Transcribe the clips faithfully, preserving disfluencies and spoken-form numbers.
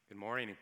Good morning.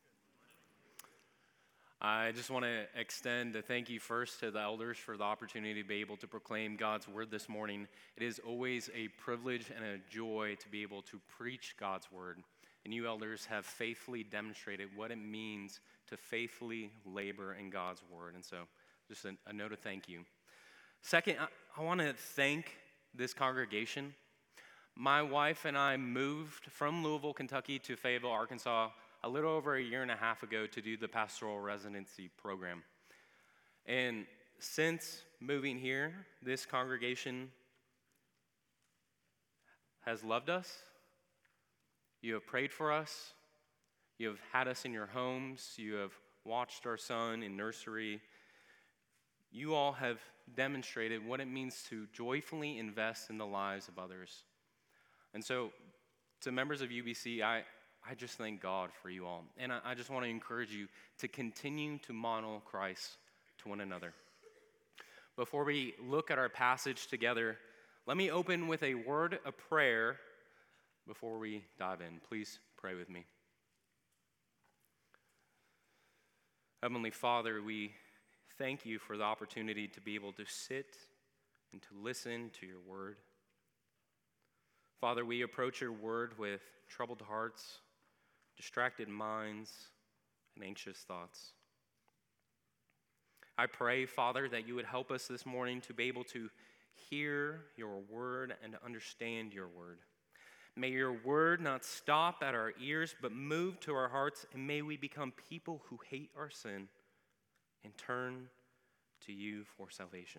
I just want to extend a thank you first to the elders for the opportunity to be able to proclaim God's word this morning. It is always a privilege and a joy to be able to preach God's word. And you elders have faithfully demonstrated what it means to faithfully labor in God's word. And so just a, a note of thank you. Second, I, I want to thank this congregation. My wife and I moved from Louisville, Kentucky to Fayetteville, Arkansas a little over a year and a half ago to do the pastoral residency program. And since moving here, this congregation has loved us. You have prayed for us. You have had us in your homes. You have watched our son in nursery. You all have demonstrated what it means to joyfully invest in the lives of others. And so, to members of U B C, I, I just thank God for you all. And I, I just want to encourage you to continue to model Christ to one another. Before we look at our passage together, let me open with a word of prayer before we dive in. Please pray with me. Heavenly Father, we thank you for the opportunity to be able to sit and to listen to your word. Father, we approach your word with troubled hearts, distracted minds, and anxious thoughts. I pray, Father, that you would help us this morning to be able to hear your word and to understand your word. May your word not stop at our ears, but move to our hearts, and may we become people who hate our sin and turn to you for salvation.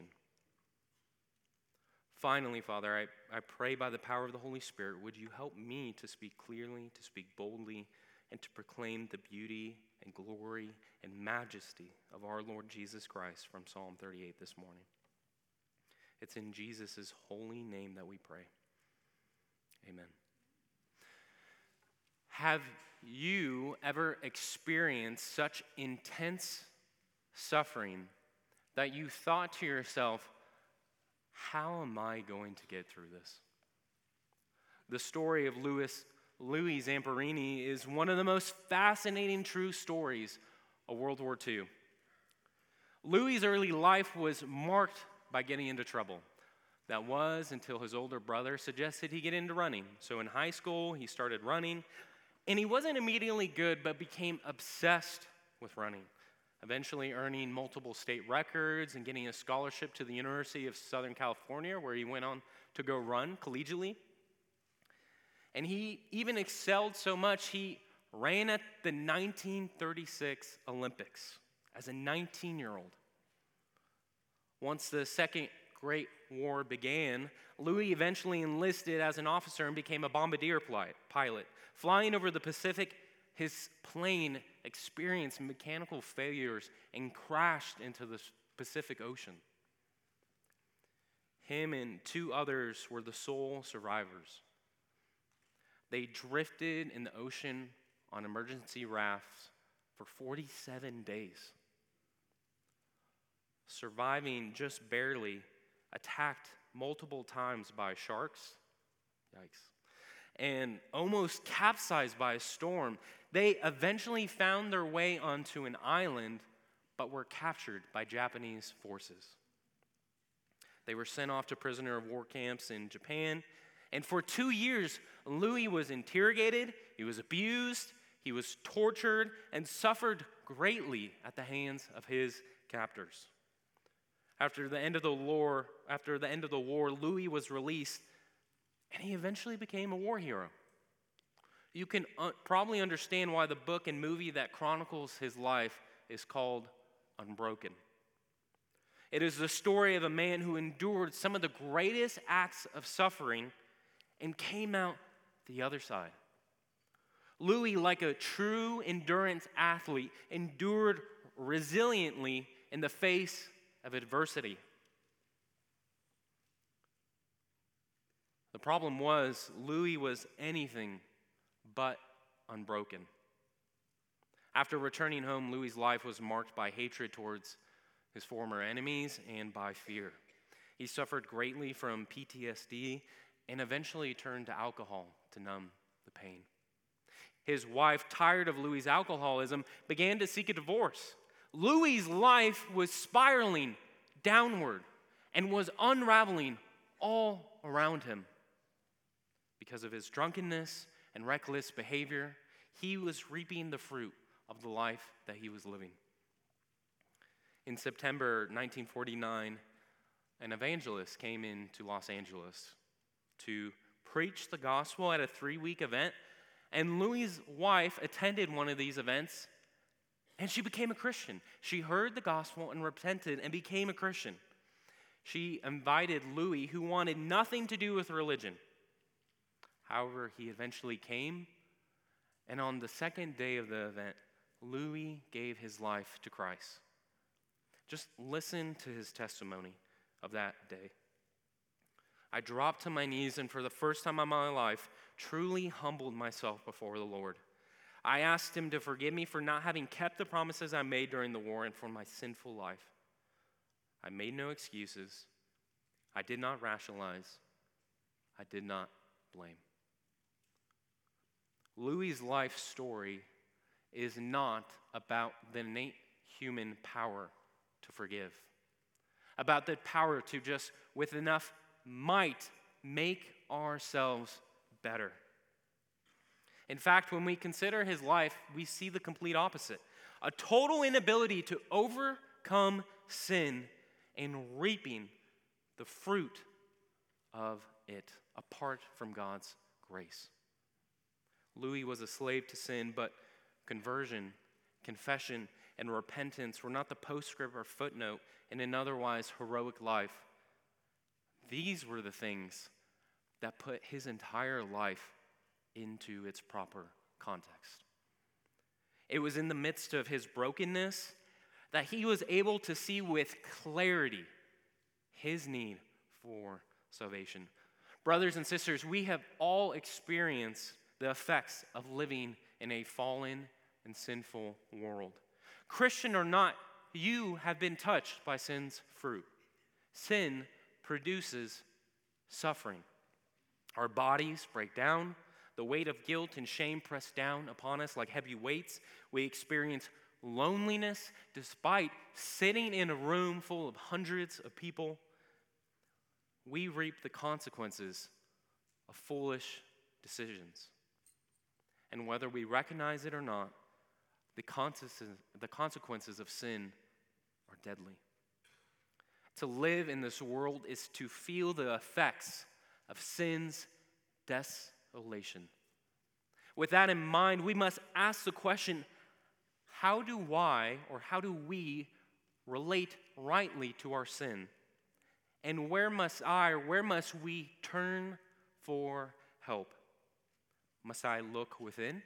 Finally, Father, I, I pray by the power of the Holy Spirit, would you help me to speak clearly, to speak boldly, and to proclaim the beauty and glory and majesty of our Lord Jesus Christ from Psalm thirty-eight this morning. It's in Jesus' holy name that we pray. Amen. Have you ever experienced such intense suffering that you thought to yourself, how am I going to get through this? The story of Louis, Louis Zamperini is one of the most fascinating true stories of World War Two. Louis' early life was marked by getting into trouble. That was until his older brother suggested he get into running. So in high school, he started running, and he wasn't immediately good, but became obsessed with running, eventually earning multiple state records and getting a scholarship to the University of Southern California, where he went on to go run collegiately. And he even excelled so much, he ran at the nineteen thirty-six Olympics as a nineteen-year-old. Once the Second Great War began, Louis eventually enlisted as an officer and became a bombardier pilot. Flying over the Pacific, his plane experienced mechanical failures and crashed into the Pacific Ocean. Him and two others were the sole survivors. They drifted in the ocean on emergency rafts for forty-seven days. Surviving just barely, attacked multiple times by sharks, yikes, and almost capsized by a storm, they eventually found their way onto an island, but were captured by Japanese forces. They were sent off to prisoner of war camps in Japan, and for two years, Louis was interrogated, he was abused, he was tortured, and suffered greatly at the hands of his captors. After the end of the war, after the end of the war, Louis was released, and he eventually became a war hero. You can uh, probably understand why the book and movie that chronicles his life is called Unbroken. It is the story of a man who endured some of the greatest acts of suffering and came out the other side. Louis, like a true endurance athlete, endured resiliently in the face of adversity. The problem was, Louis was anything but unbroken. After returning home, Louis' life was marked by hatred towards his former enemies and by fear. He suffered greatly from P T S D and eventually turned to alcohol to numb the pain. His wife, tired of Louis's alcoholism, began to seek a divorce. Louis's life was spiraling downward and was unraveling all around him. Because of his drunkenness and reckless behavior, he was reaping the fruit of the life that he was living. In September nineteen forty-nine, an evangelist came into Los Angeles to preach the gospel at a three-week event, and Louis's wife attended one of these events, and she became a Christian. She heard the gospel and repented and became a Christian. She invited Louis, who wanted nothing to do with religion. However, he eventually came, and on the second day of the event, Louis gave his life to Christ. Just listen to his testimony of that day. I dropped to my knees and for the first time in my life, truly humbled myself before the Lord. I asked him to forgive me for not having kept the promises I made during the war and for my sinful life. I made no excuses. I did not rationalize. I did not blame. Louis's life story is not about the innate human power to forgive, about the power to just, with enough might, make ourselves better. In fact, when we consider his life, we see the complete opposite. A total inability to overcome sin and reaping the fruit of it apart from God's grace. Louis was a slave to sin, but conversion, confession, and repentance were not the postscript or footnote in an otherwise heroic life. These were the things that put his entire life into its proper context. It was in the midst of his brokenness that he was able to see with clarity his need for salvation. Brothers and sisters, we have all experienced the effects of living in a fallen and sinful world. Christian or not, you have been touched by sin's fruit. Sin produces suffering. Our bodies break down. The weight of guilt and shame press down upon us like heavy weights. We experience loneliness despite sitting in a room full of hundreds of people. We reap the consequences of foolish decisions. And whether we recognize it or not, the consequences, the consequences of sin are deadly. To live in this world is to feel the effects of sin's desolation. With that in mind, we must ask the question, how do I or how do we relate rightly to our sin? And where must I or where must we turn for help? Must I look within?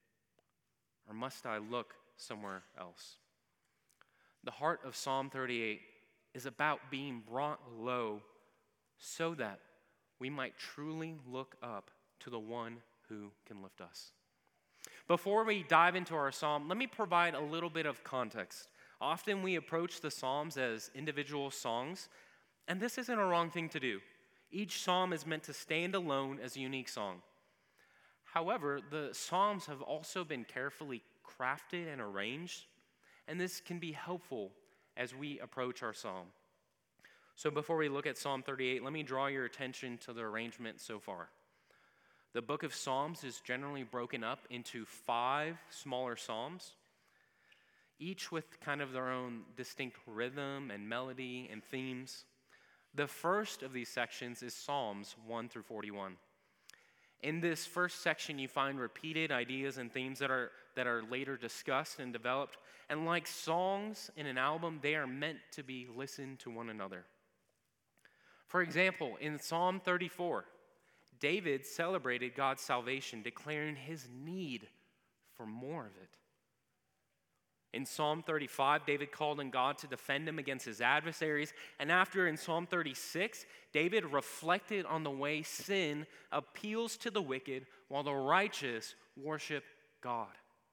Or must I look somewhere else? The heart of Psalm thirty-eight is about being brought low so that we might truly look up to the one who can lift us. Before we dive into our psalm, let me provide a little bit of context. Often we approach the psalms as individual songs, and this isn't a wrong thing to do. Each psalm is meant to stand alone as a unique song. However, the psalms have also been carefully crafted and arranged, and this can be helpful as we approach our psalm. So before we look at Psalm thirty-eight, let me draw your attention to the arrangement so far. The book of Psalms is generally broken up into five smaller psalms, each with kind of their own distinct rhythm and melody and themes. The first of these sections is Psalms one through forty-one. In this first section, you find repeated ideas and themes that are, that are later discussed and developed. And like songs in an album, they are meant to be listened to one another. For example, in Psalm thirty-four, David celebrated God's salvation, declaring his need for more of it. In Psalm thirty-five, David called on God to defend him against his adversaries. And after, in Psalm thirty-six, David reflected on the way sin appeals to the wicked while the righteous worship God.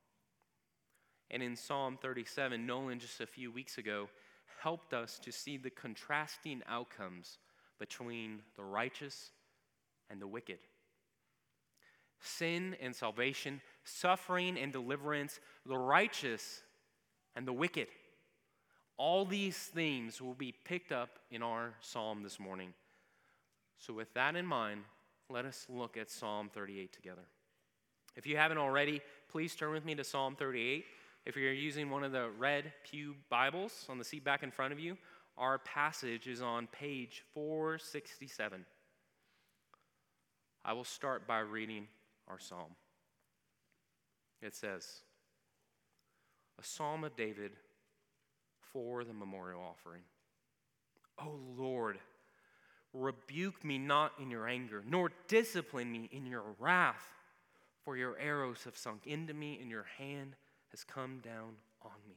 And in Psalm thirty-seven, Nolan just a few weeks ago helped us to see the contrasting outcomes between the righteous and the wicked. Sin and salvation suffering and deliverance, the righteous and the wicked. All these themes will be picked up in our psalm this morning. So with that in mind, let us look at Psalm thirty-eight together. If you haven't already, please turn with me to Psalm thirty-eight. If you're using one of the red pew Bibles on the seat back in front of you, our passage is on page four sixty-seven. I will start by reading our psalm. It says, a psalm of David for the memorial offering. O Lord, rebuke me not in your anger, nor discipline me in your wrath, for your arrows have sunk into me, and your hand has come down on me.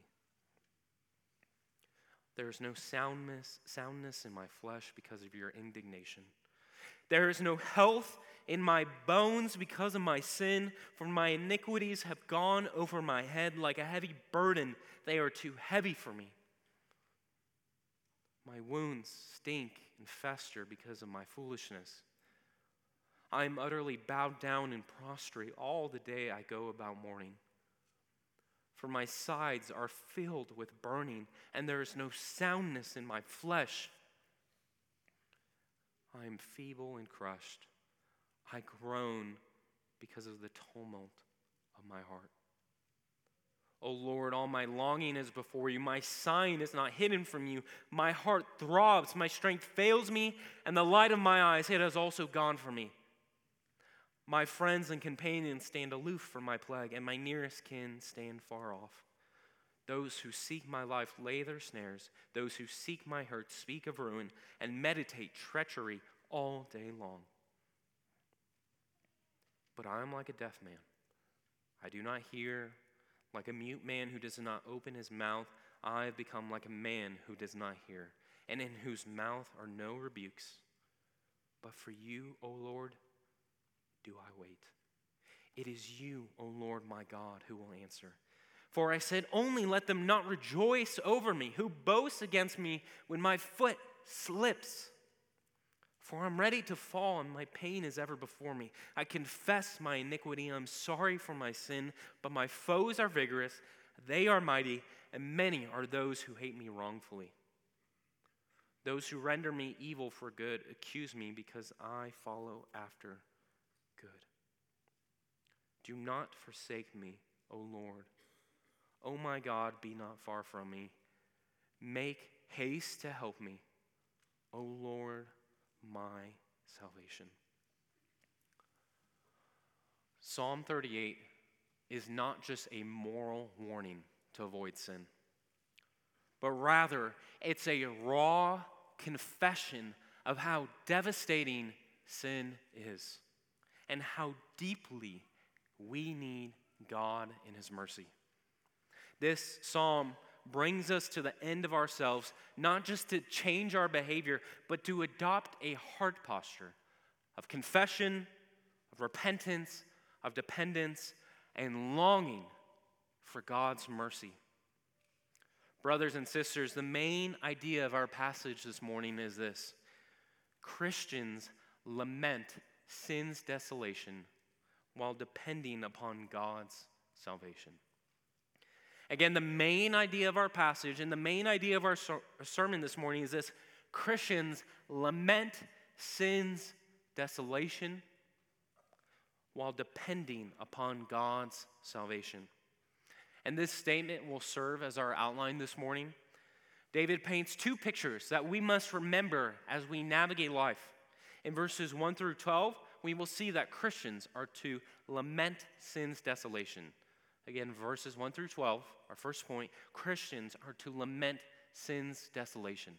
There is no soundness, soundness in my flesh because of your indignation. There is no health in my bones because of my sin, for my iniquities have gone over my head like a heavy burden. They are too heavy for me. My wounds stink and fester because of my foolishness. I am utterly bowed down and prostrate all the day I go about mourning. For my sides are filled with burning, and there is no soundness in my flesh. I am feeble and crushed. I groan because of the tumult of my heart. O Lord, all my longing is before you. My sign is not hidden from you. My heart throbs, my strength fails me, and the light of my eyes, it has also gone from me. My friends and companions stand aloof from my plague, and my nearest kin stand far off. Those who seek my life lay their snares. Those who seek my hurt speak of ruin and meditate treachery all day long. But I am like a deaf man. I do not hear. Like a mute man who does not open his mouth, I have become like a man who does not hear, and in whose mouth are no rebukes. But for you, O Lord, do I wait. It is you, O Lord my God, who will answer. For I said, only let them not rejoice over me, who boast against me when my foot slips. For I'm ready to fall, and my pain is ever before me. I confess my iniquity, I'm sorry for my sin, but my foes are vigorous, they are mighty, and many are those who hate me wrongfully. Those who render me evil for good accuse me because I follow after good. Do not forsake me, O Lord. O my God, be not far from me. Make haste to help me, O Lord, my salvation. Psalm thirty-eight is not just a moral warning to avoid sin, but rather it's a raw confession of how devastating sin is and how deeply we need God in His mercy. This psalm brings us to the end of ourselves, not just to change our behavior, but to adopt a heart posture of confession, of repentance, of dependence, and longing for God's mercy. Brothers and sisters, the main idea of our passage this morning is this: Christians lament sin's desolation while depending upon God's salvation. Again, the main idea of our passage and the main idea of our sermon this morning is this: Christians lament sin's desolation while depending upon God's salvation. And this statement will serve as our outline this morning. David paints two pictures that we must remember as we navigate life. In verses one through twelve, we will see that Christians are to lament sin's desolation. Again, verses one through twelve, our first point, Christians are to lament sin's desolation.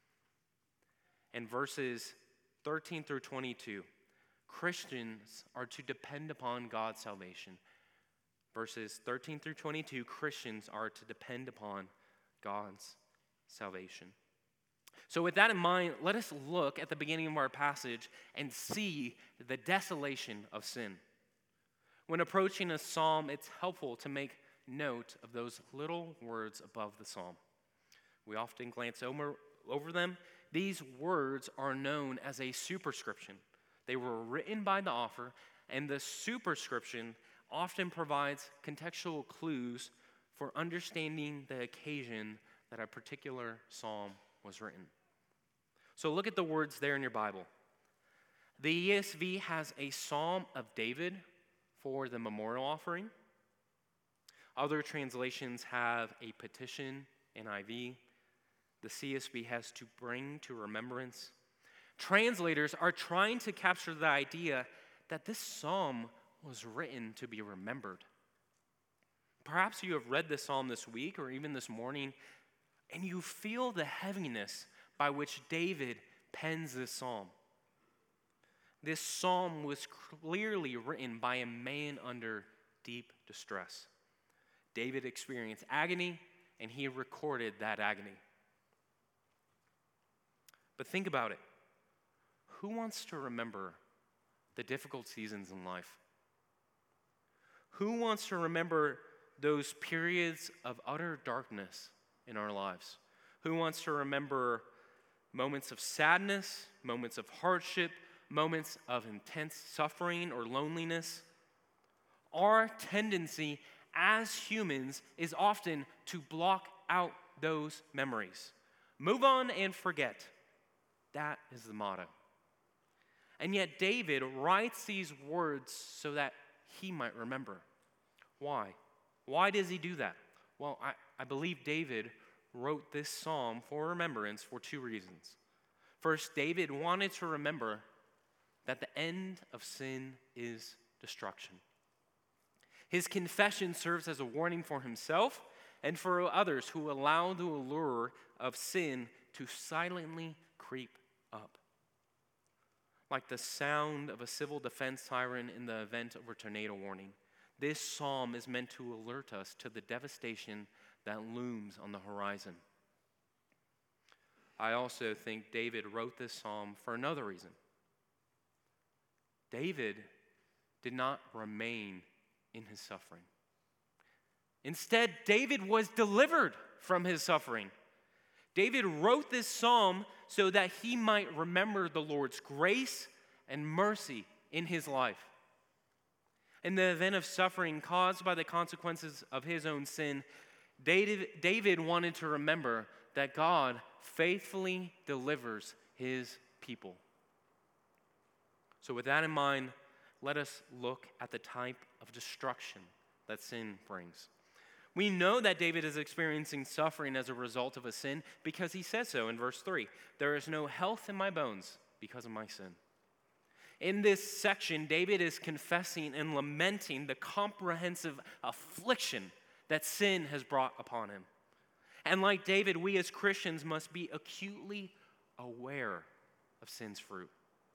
And verses thirteen through twenty-two, Christians are to depend upon God's salvation. Verses thirteen through twenty-two, Christians are to depend upon God's salvation. So with that in mind, let us look at the beginning of our passage and see the desolation of sin. When approaching a psalm, it's helpful to make note of those little words above the psalm. We often glance over, over them. These words are known as a superscription. They were written by the author, and the superscription often provides contextual clues for understanding the occasion that a particular psalm was written. So look at the words there in your Bible. The E S V has a Psalm of David for the memorial offering. Other translations have a petition, N I V. The C S B has to bring to remembrance. Translators are trying to capture the idea that this psalm was written to be remembered. Perhaps you have read this psalm this week or even this morning, and you feel the heaviness by which David pens this psalm. This psalm was clearly written by a man under deep distress. David experienced agony, and he recorded that agony. But think about it. Who wants to remember the difficult seasons in life? Who wants to remember those periods of utter darkness in our lives? Who wants to remember moments of sadness, moments of hardship, moments of intense suffering or loneliness? Our tendency as humans is often to block out those memories. Move on and forget. That is the motto. And yet David writes these words so that he might remember. Why? Why does he do that? Well, I, I believe David wrote this psalm for remembrance for two reasons. First, David wanted to remember that the end of sin is destruction. His confession serves as a warning for himself and for others who allow the allure of sin to silently creep up. Like the sound of a civil defense siren in the event of a tornado warning, this psalm is meant to alert us to the devastation that looms on the horizon. I also think David wrote this psalm for another reason. David did not remain in his suffering. Instead, David was delivered from his suffering. David wrote this psalm so that he might remember the Lord's grace and mercy in his life. In the event of suffering caused by the consequences of his own sin, David, David wanted to remember that God faithfully delivers his people. So with that in mind, let us look at the type of destruction that sin brings. We know that David is experiencing suffering as a result of a sin because he says so in verse three. There is no health in my bones because of my sin. In this section, David is confessing and lamenting the comprehensive affliction that sin has brought upon him. And like David, we as Christians must be acutely aware of sin's fruit.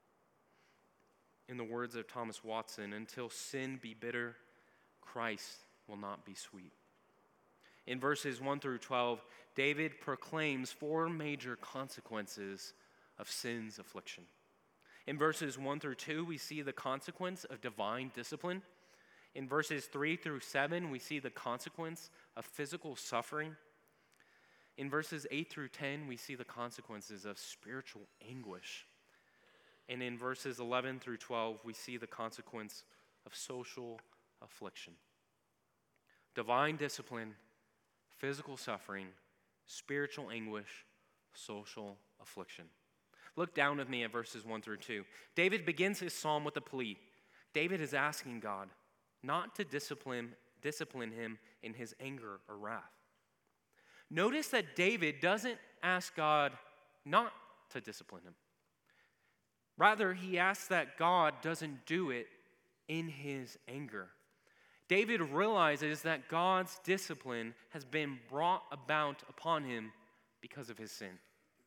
In the words of Thomas Watson, until sin be bitter, Christ will not be sweet. In verses one through twelve, David proclaims four major consequences of sin's affliction. In verses one through two, we see the consequence of divine discipline. In verses three through seven, we see the consequence of physical suffering. In verses eight through ten, we see the consequences of spiritual anguish. And in verses eleven through twelve, we see the consequence of social affliction. Divine discipline, physical suffering, spiritual anguish, social affliction. Look down with me at verses one through two. David begins his psalm with a plea. David is asking God not to discipline, discipline him in his anger or wrath. Notice that David doesn't ask God not to discipline him. Rather, he asks that God doesn't do it in his anger. David realizes that God's discipline has been brought about upon him because of his sin.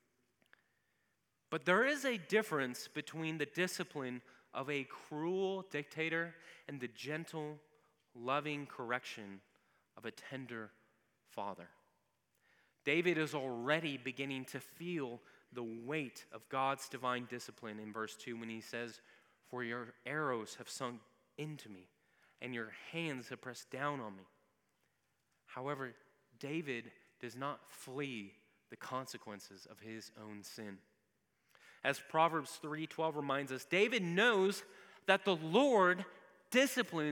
But there is a difference between the discipline of a cruel dictator and the gentle, loving correction of a tender father. David is already beginning to feel the weight of God's divine discipline in verse two when he says, "For your arrows have sunk into me, and your hands have pressed down on me." However, David does not flee the consequences of his own sin. As Proverbs three twelve reminds us, David knows that the Lord disciplines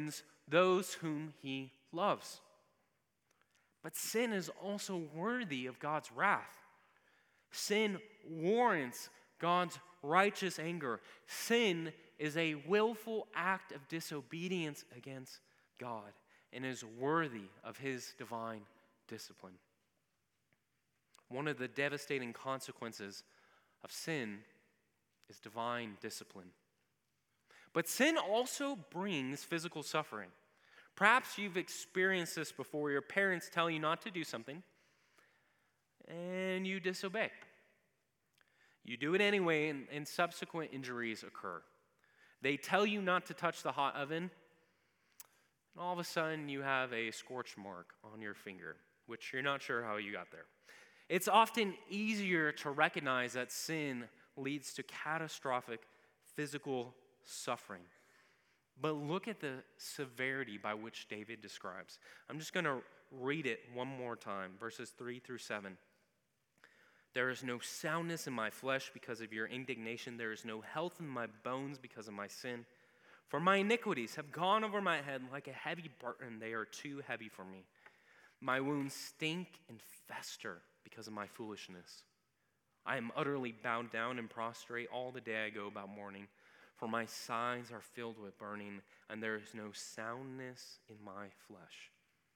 those whom he loves. But sin is also worthy of God's wrath. Sin warrants God's righteous anger. Sin is a willful act of disobedience against God and is worthy of his divine discipline. One of the devastating consequences of sin is divine discipline. But sin also brings physical suffering. Perhaps you've experienced this before. Your parents tell you not to do something, and you disobey. You do it anyway, and, and subsequent injuries occur. They tell you not to touch the hot oven, and all of a sudden you have a scorch mark on your finger, which you're not sure how you got there. It's often easier to recognize that sin leads to catastrophic physical suffering. But look at the severity by which David describes. I'm just going to read it one more time, verses three through seven. There is no soundness in my flesh because of your indignation. There is no health in my bones because of my sin. For my iniquities have gone over my head like a heavy burden. They are too heavy for me. My wounds stink and fester because of my foolishness. I am utterly bowed down and prostrate all the day I go about mourning. For my sides are filled with burning, and there is no soundness in my flesh.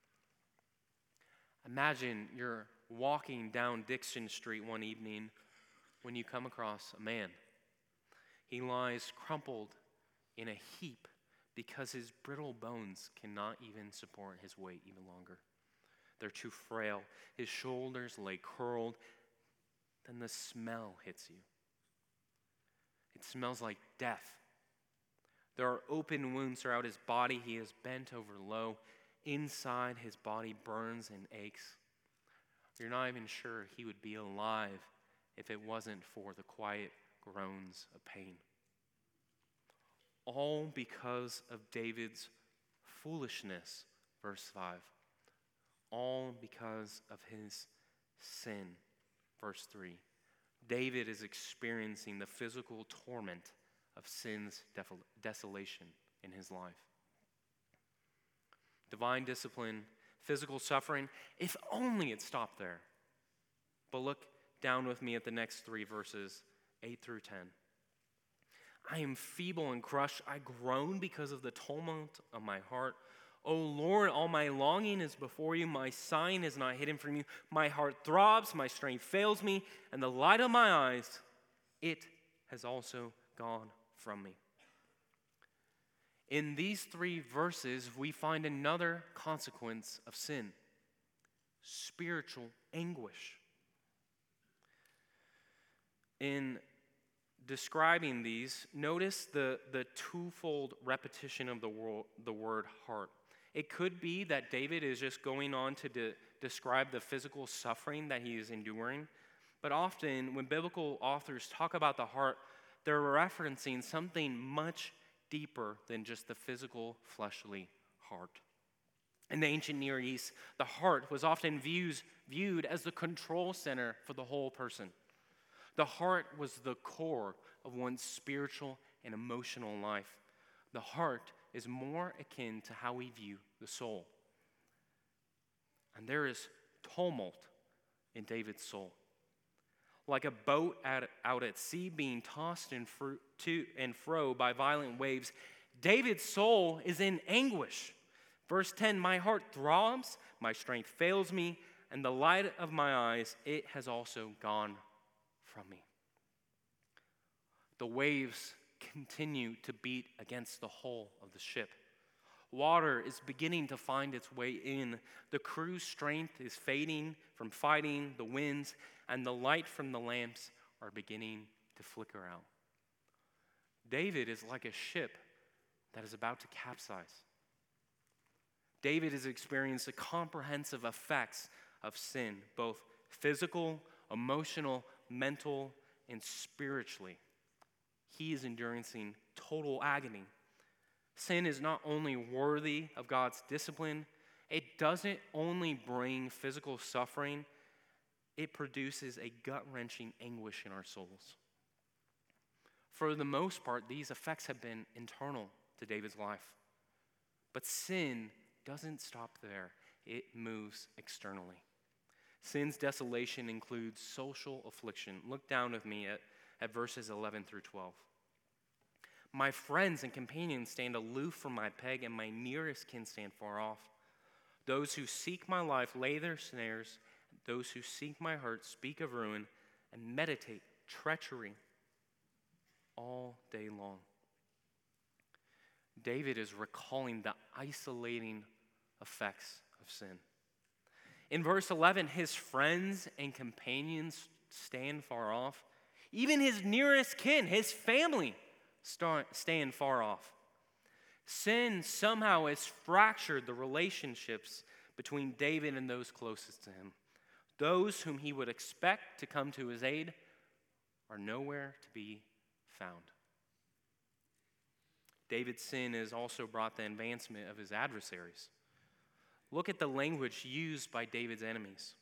Imagine you're walking down Dixon Street one evening when you come across a man. He lies crumpled in a heap because his brittle bones cannot even support his weight even longer. They're too frail. His shoulders lay curled. Then the smell hits you. It smells like death. There are open wounds throughout his body. He is bent over low. Inside, his body burns and aches. You're not even sure he would be alive if it wasn't for the quiet groans of pain. All because of David's foolishness, verse five. All because of his sin, verse three. David is experiencing the physical torment of sin's desolation in his life. Divine discipline, physical suffering, if only it stopped there. But look down with me at the next three verses, eight through ten. I am feeble and crushed. I groan because of the tumult of my heart. O Lord, all my longing is before you. My sighing is not hidden from you. My heart throbs, my strength fails me, and the light of my eyes, it has also gone from me. In these three verses, we find another consequence of sin: spiritual anguish. In describing these, notice the, the twofold repetition of the, word, the word heart. It could be that David is just going on to de- describe the physical suffering that he is enduring, but often when biblical authors talk about the heart, they're referencing something much deeper than just the physical, fleshly heart. In the ancient Near East, the heart was often views, viewed as the control center for the whole person. The heart was the core of one's spiritual and emotional life. The heart is more akin to how we view the soul. And there is tumult in David's soul. Like a boat at, out at sea being tossed and fro, to and fro by violent waves, David's soul is in anguish. Verse ten, my heart throbs, my strength fails me, and the light of my eyes, it has also gone from me. The waves continue to beat against the hull of the ship. Water is beginning to find its way in. The crew's strength is fading from fighting the winds, and the light from the lamps are beginning to flicker out. David is like a ship that is about to capsize. David has experienced the comprehensive effects of sin, both physical, emotional, mental, and spiritually. He is enduring total agony. Sin is not only worthy of God's discipline, it doesn't only bring physical suffering, it produces a gut-wrenching anguish in our souls. For the most part, these effects have been internal to David's life. But sin doesn't stop there. It moves externally. Sin's desolation includes social affliction. Look down with me at, at verses eleven through twelve. My friends and companions stand aloof from my peg, and my nearest kin stand far off. Those who seek my life lay their snares. Those who seek my hurt speak of ruin and meditate treachery all day long. David is recalling the isolating effects of sin. In verse eleven, his friends and companions stand far off. Even his nearest kin, his family, stand far off. Sin somehow has fractured the relationships between David and those closest to him. Those whom he would expect to come to his aid are nowhere to be found. David's sin has also brought the advancement of his adversaries. Look at the language used by David's enemies.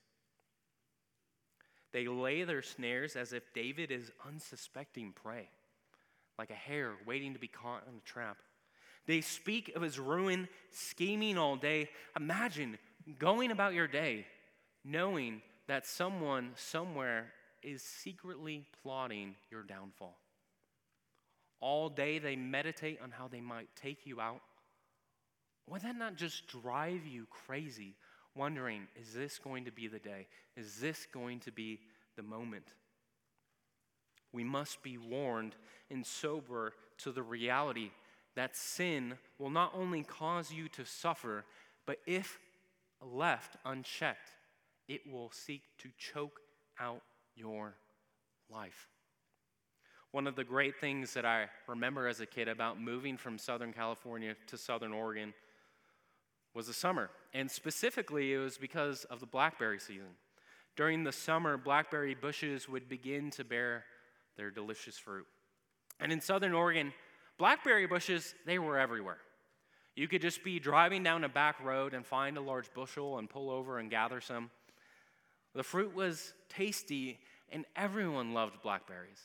They lay their snares as if David is unsuspecting prey, like a hare waiting to be caught in a trap. They speak of his ruin, scheming all day. Imagine going about your day knowing that someone somewhere is secretly plotting your downfall. All day they meditate on how they might take you out. Would that not just drive you crazy, wondering, is this going to be the day? Is this going to be the moment? We must be warned and sober to the reality that sin will not only cause you to suffer, but if left unchecked, it will seek to choke out your life. One of the great things that I remember as a kid about moving from Southern California to Southern Oregon was the summer. And specifically, it was because of the blackberry season. During the summer, blackberry bushes would begin to bear their delicious fruit. And in Southern Oregon, blackberry bushes, they were everywhere. You could just be driving down a back road and find a large bushel and pull over and gather some. The fruit was tasty, and everyone loved blackberries,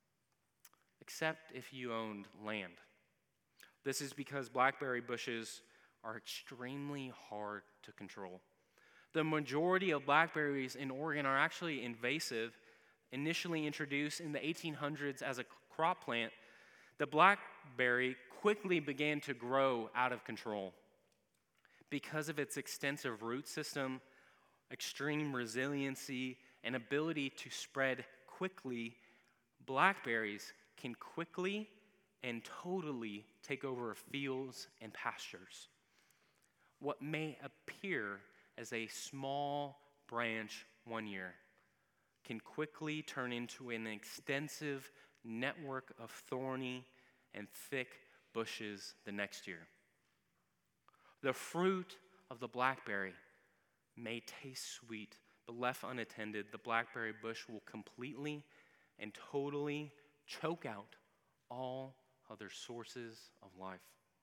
except if you owned land. This is because blackberry bushes are extremely hard to control. The majority of blackberries in Oregon are actually invasive. Initially introduced in the eighteen hundreds as a crop plant, the blackberry quickly began to grow out of control. Because of its extensive root system, extreme resiliency, and ability to spread quickly, blackberries can quickly and totally take over fields and pastures. What may appear as a small branch one year can quickly turn into an extensive network of thorny and thick bushes the next year. The fruit of the blackberry may taste sweet, but left unattended, the blackberry bush will completely and totally choke out all other sources of life.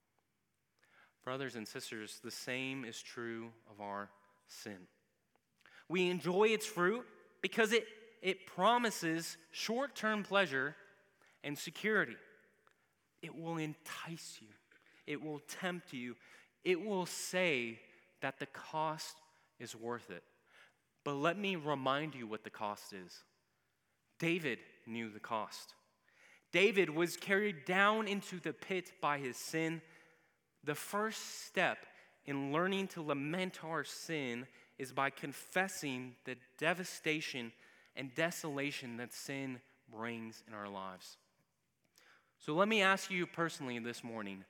Brothers and sisters, the same is true of our sin. We enjoy its fruit because it, it promises short-term pleasure and security. It will entice you. It will tempt you. It will say that the cost is worth it. But let me remind you what the cost is. David knew the cost. David was carried down into the pit by his sin. The first step in learning to lament our sin is by confessing the devastation and desolation that sin brings in our lives. So let me ask you personally this morning,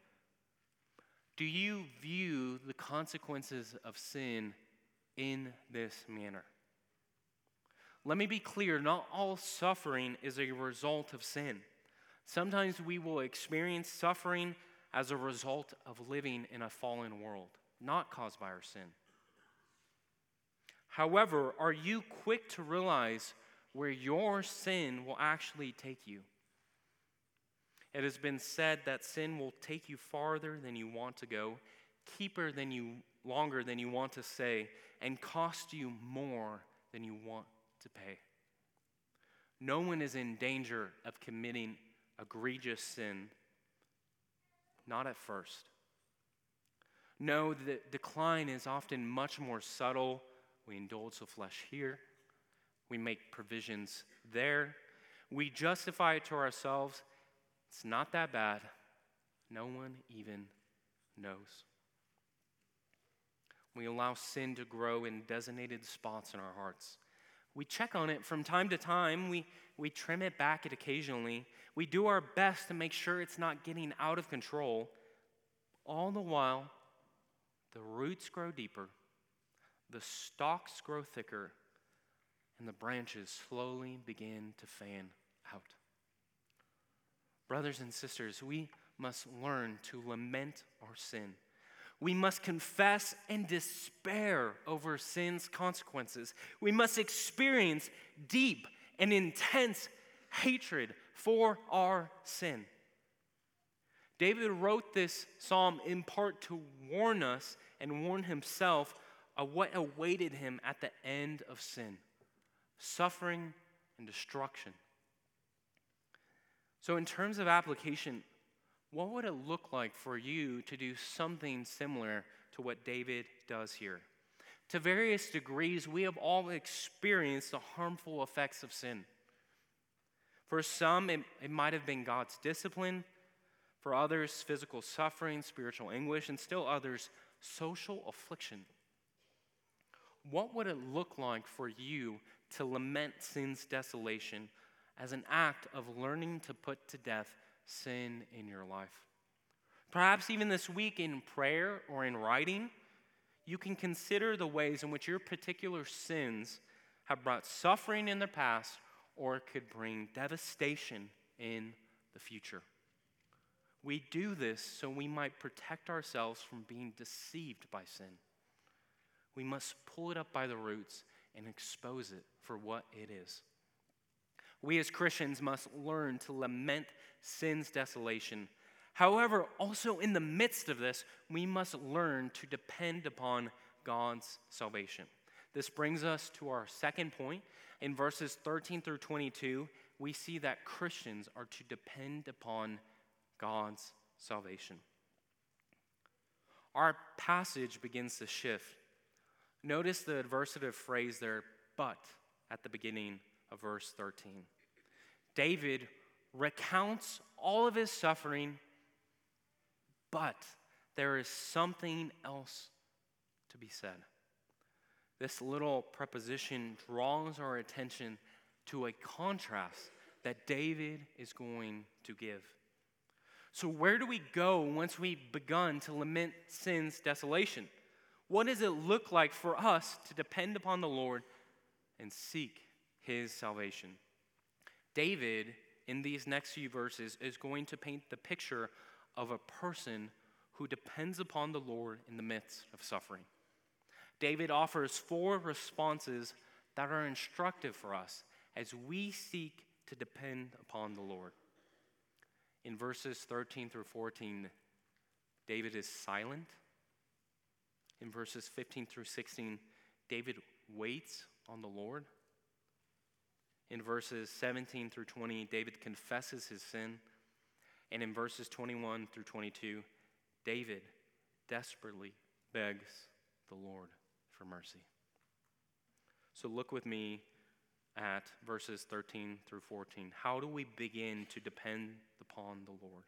do you view the consequences of sin in this manner? Let me be clear, not all suffering is a result of sin. Sometimes we will experience suffering as a result of living in a fallen world, not caused by our sin. However, are you quick to realize where your sin will actually take you? It has been said that sin will take you farther than you want to go, keeper than you longer than you want to stay, and cost you more than you want to pay. No one is in danger of committing egregious sin, not at first. No, the decline is often much more subtle. We indulge the flesh here. We make provisions there. We justify it to ourselves. It's not that bad. No one even knows. We allow sin to grow in designated spots in our hearts. We check on it from time to time. We, we trim it back it occasionally. We do our best to make sure it's not getting out of control. All the while, the roots grow deeper, the stalks grow thicker, and the branches slowly begin to fan out. Brothers and sisters, we must learn to lament our sin. We must confess and despair over sin's consequences. We must experience deep and intense hatred for our sin. David wrote this psalm in part to warn us and warn himself of what awaited him at the end of sin: suffering and destruction. So in terms of application, what would it look like for you to do something similar to what David does here? To various degrees, we have all experienced the harmful effects of sin. For some, it, it might have been God's discipline. For others, physical suffering, spiritual anguish, and still others, social affliction. What would it look like for you to lament sin's desolation as an act of learning to put to death sin in your life? Perhaps even this week in prayer or in writing, you can consider the ways in which your particular sins have brought suffering in the past or could bring devastation in the future. We do this so we might protect ourselves from being deceived by sin. We must pull it up by the roots and expose it for what it is. We as Christians must learn to lament sin's desolation. However, also in the midst of this, we must learn to depend upon God's salvation. This brings us to our second point. In verses thirteen through twenty-two, we see that Christians are to depend upon God's salvation. Our passage begins to shift. Notice the adversative phrase there, but, at the beginning of verse thirteen. David recounts all of his suffering, but there is something else to be said. This little preposition draws our attention to a contrast that David is going to give. So where do we go once we've begun to lament sin's desolation? What does it look like for us to depend upon the Lord and seek his salvation? David, in these next few verses, is going to paint the picture of a person who depends upon the Lord in the midst of suffering. David offers four responses that are instructive for us as we seek to depend upon the Lord. In verses thirteen through fourteen, David is silent. In verses fifteen through sixteen, David waits on the Lord. In verses seventeen through twenty, David confesses his sin. And in verses twenty-one through twenty-two, David desperately begs the Lord for mercy. So look with me at verses thirteen through fourteen. How do we begin to depend upon the Lord?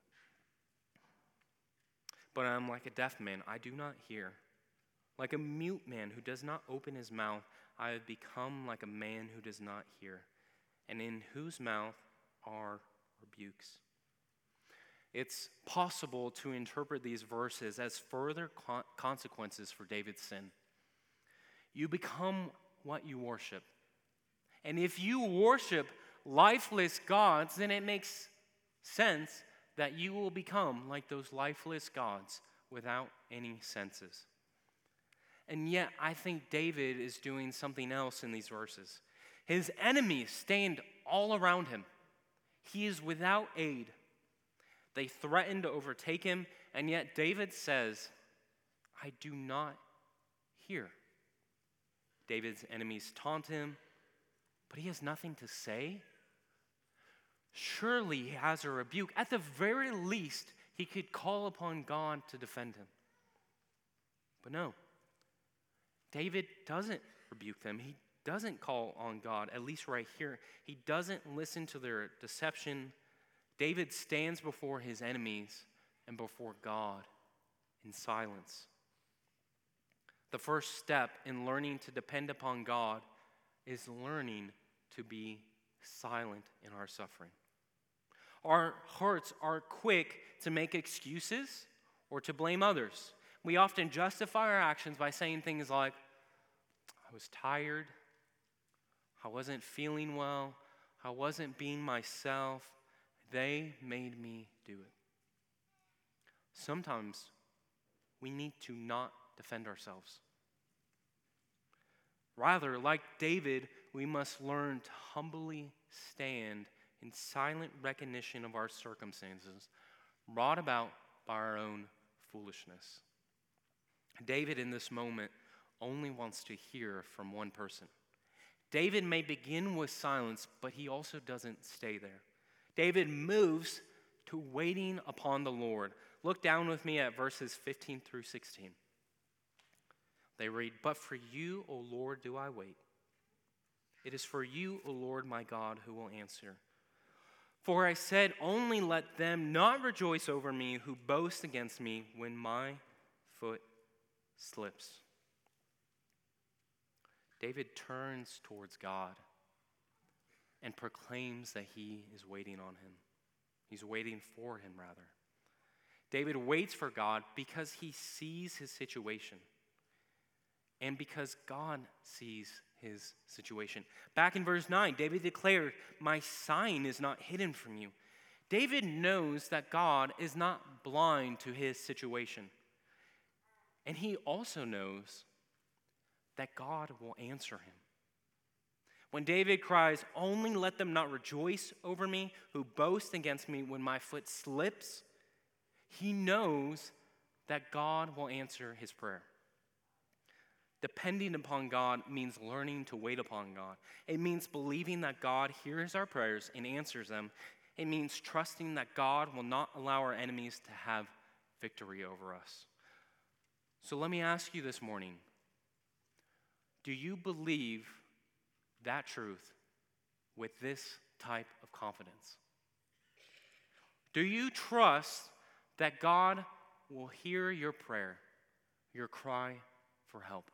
But I am like a deaf man, I do not hear. Like a mute man who does not open his mouth, I have become like a man who does not hear, and in whose mouth are rebukes. It's possible to interpret these verses as further con- consequences for David's sin. You become what you worship. And if you worship lifeless gods, then it makes sense that you will become like those lifeless gods without any senses. And yet, I think David is doing something else in these verses. His enemies stand all around him. He is without aid. They threaten to overtake him, and yet David says, I do not hear. David's enemies taunt him, but he has nothing to say. Surely he has a rebuke. At the very least, he could call upon God to defend him. But no, David doesn't rebuke them. He doesn't call on God, at least right here. He doesn't listen to their deception. David stands before his enemies and before God in silence. The first step in learning to depend upon God is learning to be silent in our suffering. Our hearts are quick to make excuses or to blame others. We often justify our actions by saying things like, I was tired, I wasn't feeling well, I wasn't being myself, they made me do it. Sometimes we need to not defend ourselves. Rather, like David, we must learn to humbly stand in silent recognition of our circumstances, brought about by our own foolishness. David, in this moment, only wants to hear from one person. David may begin with silence, but he also doesn't stay there. David moves to waiting upon the Lord. Look down with me at verses fifteen through sixteen. They read, "But for you, O Lord, do I wait. It is for you, O Lord my God, who will answer. For I said, only let them not rejoice over me who boast against me when my foot slips." David turns towards God and proclaims that he is waiting on him. He's waiting for him, rather. David waits for God because he sees his situation and because God sees his situation. Back in verse nine, David declared, "My sign is not hidden from you." David knows that God is not blind to his situation. And he also knows that God will answer him. When David cries, "Only let them not rejoice over me who boast against me when my foot slips," he knows that God will answer his prayer. Depending upon God means learning to wait upon God. It means believing that God hears our prayers and answers them. It means trusting that God will not allow our enemies to have victory over us. So let me ask you this morning, do you believe that truth with this type of confidence? Do you trust that God will hear your prayer, your cry for help?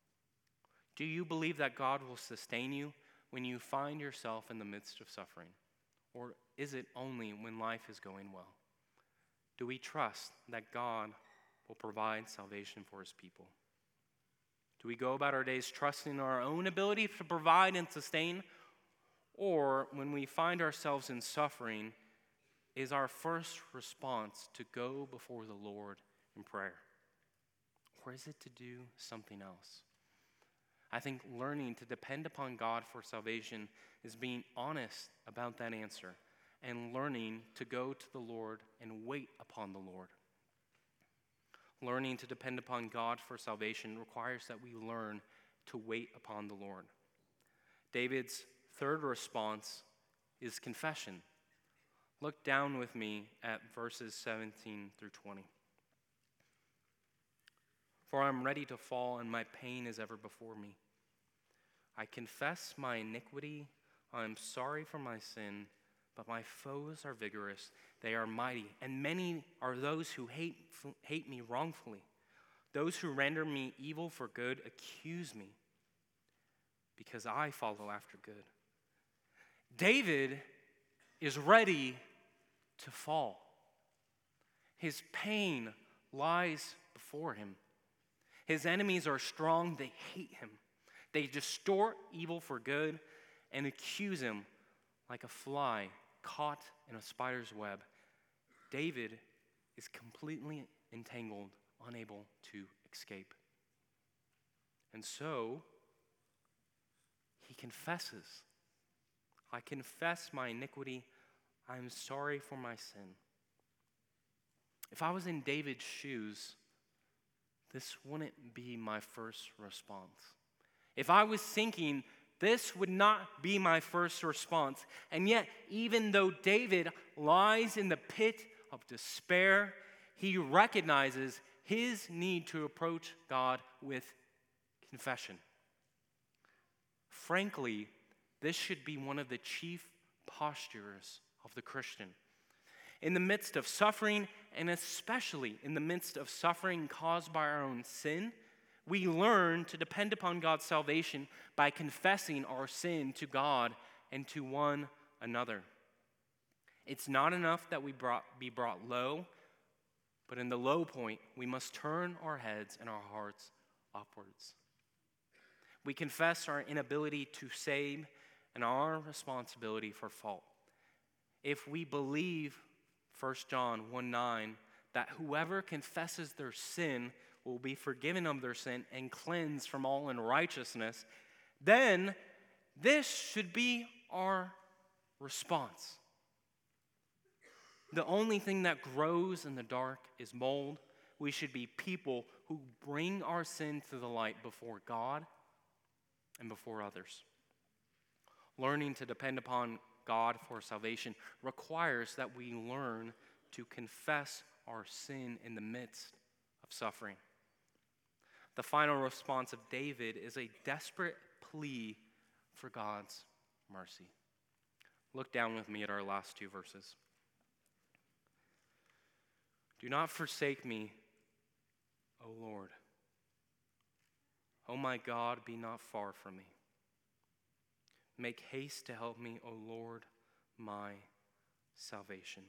Do you believe that God will sustain you when you find yourself in the midst of suffering? Or is it only when life is going well? Do we trust that God will provide salvation for his people? Do we go about our days trusting in our own ability to provide and sustain? Or when we find ourselves in suffering, is our first response to go before the Lord in prayer? Or is it to do something else? I think learning to depend upon God for salvation is being honest about that answer and learning to go to the Lord and wait upon the Lord. Learning to depend upon God for salvation requires that we learn to wait upon the Lord. David's third response is confession. Look down with me at verses seventeen through twenty. "For I am ready to fall, and my pain is ever before me. I confess my iniquity. I am sorry for my sin, but my foes are vigorous. They are mighty, and many are those who hate, hate me wrongfully. Those who render me evil for good accuse me, because I follow after good." David is ready to fall. His pain lies before him. His enemies are strong. They hate him. They distort evil for good and accuse him like a fly caught in a spider's web. David is completely entangled, unable to escape. And so, he confesses, "I confess my iniquity. I am sorry for my sin." If I was in David's shoes, this wouldn't be my first response. If I was thinking, this would not be my first response. And yet, even though David lies in the pit of despair, he recognizes his need to approach God with confession. Frankly, this should be one of the chief postures of the Christian. In the midst of suffering, and especially in the midst of suffering caused by our own sin, we learn to depend upon God's salvation by confessing our sin to God and to one another. It's not enough that we brought, be brought low, but in the low point, we must turn our heads and our hearts upwards. We confess our inability to save and our responsibility for fault. If we believe First John one nine, that whoever confesses their sin will be forgiven of their sin and cleansed from all unrighteousness, then this should be our response. The only thing that grows in the dark is mold. We should be people who bring our sin to the light before God and before others. Learning to depend upon God for salvation requires that we learn to confess our sin in the midst of suffering. The final response of David is a desperate plea for God's mercy. Look down with me at our last two verses. Do not forsake me, O Lord. O my God, be not far from me. Make haste to help me, O Lord, my salvation.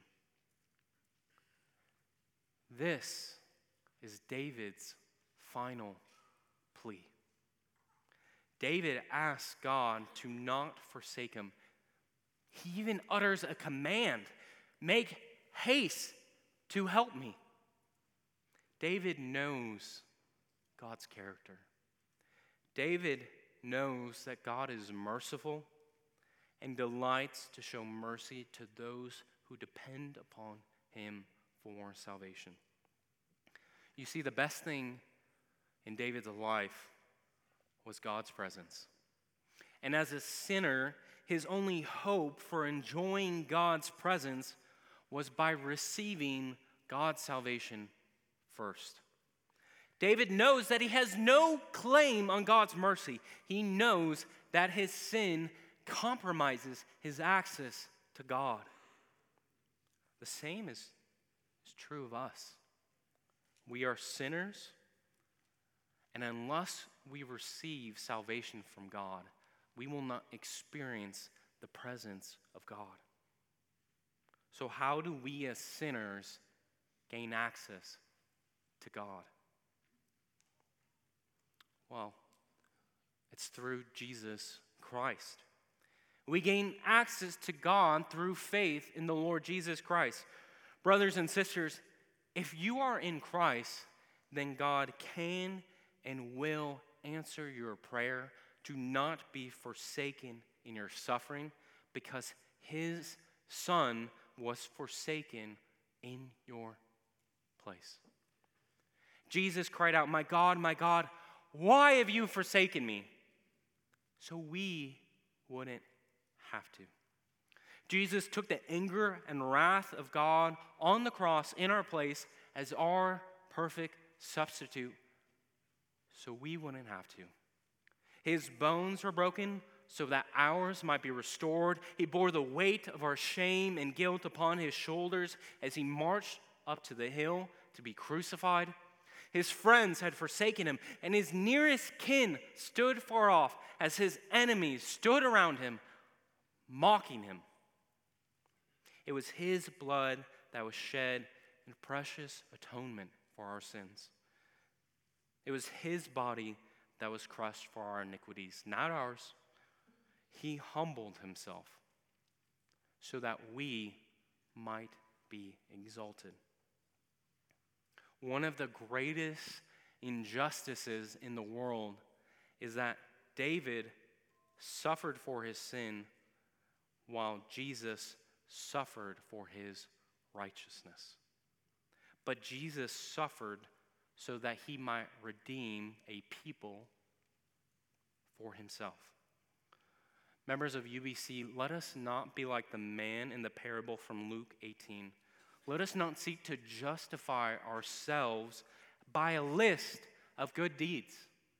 This is David's final plea. David asks God to not forsake him. He even utters a command, make haste to help me. David knows God's character. David knows that God is merciful and delights to show mercy to those who depend upon him for salvation. You see, the best thing in David's life was God's presence. And as a sinner, his only hope for enjoying God's presence was by receiving God's salvation first. David knows that he has no claim on God's mercy. He knows that his sin compromises his access to God. The same is, is true of us. We are sinners, and unless we receive salvation from God, we will not experience the presence of God. So how do we as sinners gain access to God? Well, it's through Jesus Christ. We gain access to God through faith in the Lord Jesus Christ. Brothers and sisters, if you are in Christ, then God can and will answer your prayer to not be forsaken in your suffering, because his Son was forsaken in your place. Jesus cried out, "My God, my God, why have you forsaken me?" So we wouldn't have to. Jesus took the anger and wrath of God on the cross in our place as our perfect substitute, so we wouldn't have to. His bones were broken so that ours might be restored. He bore the weight of our shame and guilt upon his shoulders as he marched up to the hill to be crucified. His friends had forsaken him, and his nearest kin stood far off as his enemies stood around him, mocking him. It was his blood that was shed in precious atonement for our sins. It was his body that was crushed for our iniquities, not ours. He humbled himself so that we might be exalted. One of the greatest injustices in the world is that David suffered for his sin while Jesus suffered for his righteousness. But Jesus suffered so that he might redeem a people for himself. Members of U B C, let us not be like the man in the parable from Luke eighteen. Let us not seek to justify ourselves by a list of good deeds.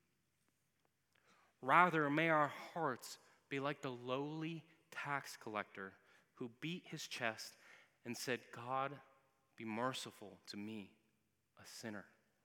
Rather, may our hearts be like the lowly tax collector who beat his chest and said, God, be merciful to me, a sinner.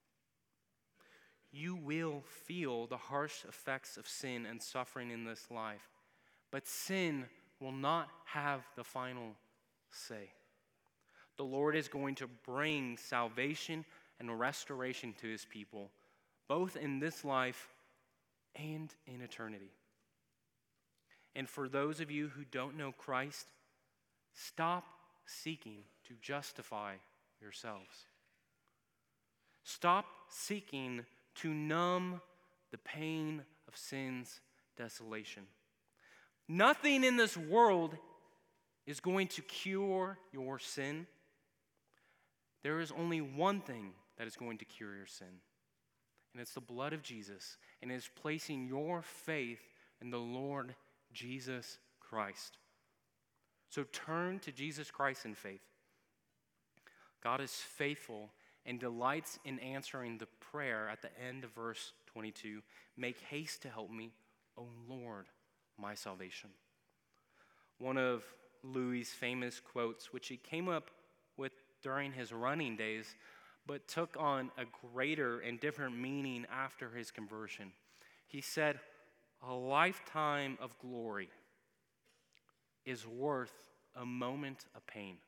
You will feel the harsh effects of sin and suffering in this life, but sin will not have the final say. The Lord is going to bring salvation and restoration to his people, both in this life and in eternity. And for those of you who don't know Christ, stop seeking to justify yourselves. Stop seeking to numb the pain of sin's desolation. Nothing in this world is going to cure your sin. There is only one thing that is going to cure your sin, and it's the blood of Jesus, and it is placing your faith in the Lord Jesus Christ. So turn to Jesus Christ in faith. God is faithful and delights in answering the prayer at the end of verse twenty-two. Make haste to help me, O Lord, my salvation. One of Louis' famous quotes, which he came up with during his running days, but took on a greater and different meaning after his conversion. He said, a lifetime of glory is worth a moment of pain.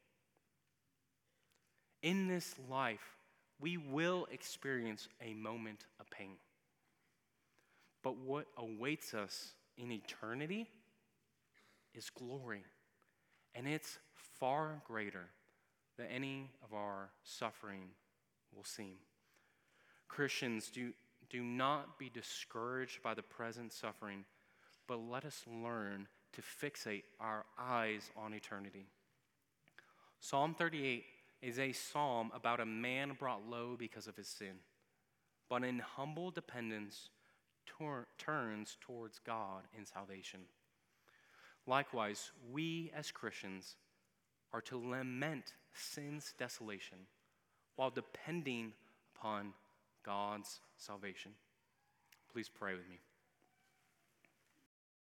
In this life, we will experience a moment of pain. But what awaits us in eternity is glory, and it's far greater than any of our suffering will seem. Christians, do, do not be discouraged by the present suffering, but let us learn to fixate our eyes on eternity. Psalm thirty-eight is a psalm about a man brought low because of his sin, but in humble dependence tor- turns towards God in salvation. Likewise, we as Christians are to lament sin's desolation while depending upon God's salvation. Please pray with me.